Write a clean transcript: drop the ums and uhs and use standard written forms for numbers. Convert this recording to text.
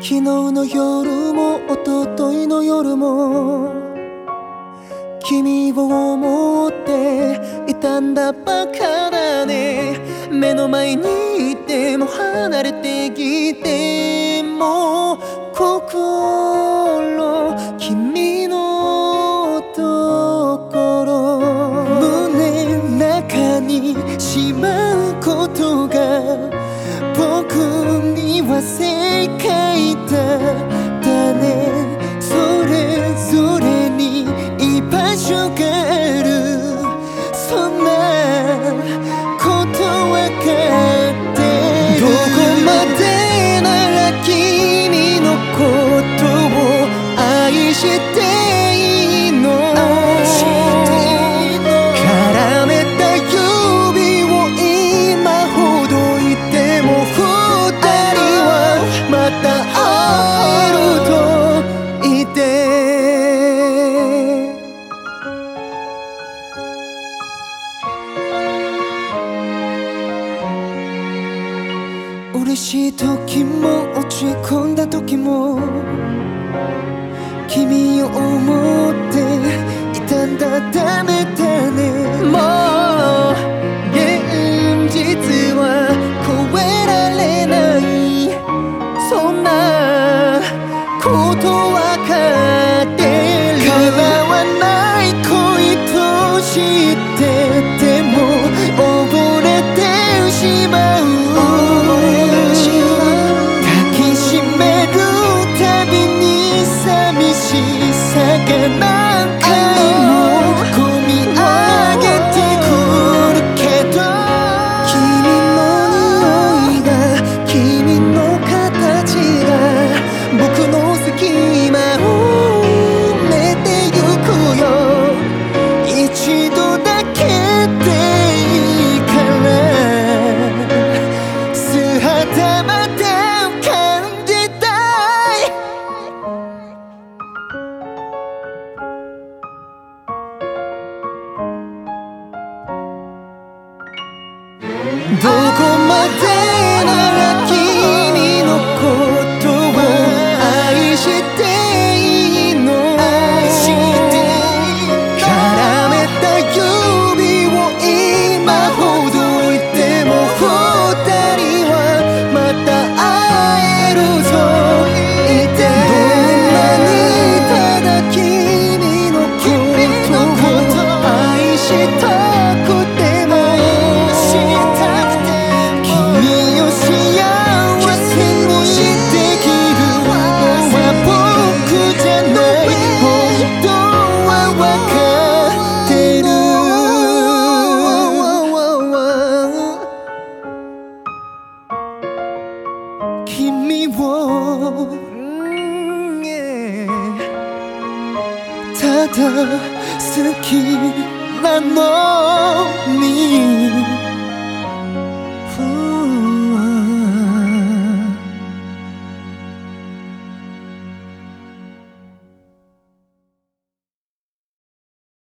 昨日の夜も一昨日の夜も君を思っていたんだバカだね。目の前にいても離れてきても心君のところ胸の中にしまうことが僕には正解だね。それぞれに居場所がある、そんなことわかってる。どこまでなら君のことを愛していいの。絡めた指を今ほどいても二人はまた会えると言って嬉しい時も落ち込んだ時も君を思っていたんだ。ダメだね。もう現実は超えられない、そんなことわかってる。叶わない恋と知ってても溺れてしまう。抱きしめるたびに寂しさが何回も込み上げてくるけど、君の匂いが君の形が僕の隙間を埋めてゆくよ。一度だけでいいから素肌まで感じたい。どこまでなら君のことを愛していいの。絡めた指を今ほどいても二人はまた会えると言って。どんなにただ君のことを愛したくても君を幸せにできるのは僕じゃない、本当はわかってる。君をただ好きなの。